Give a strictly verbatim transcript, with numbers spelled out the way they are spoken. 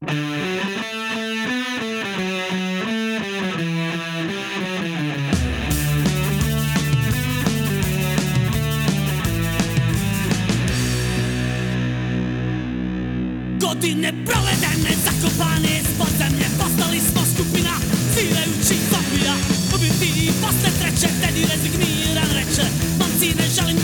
Godine provedene, zakopane ispod zemlje, postali smo skupina svirajućih zopija. Ubiti i posle treće, Teddy rezigniran reče, momci ne želim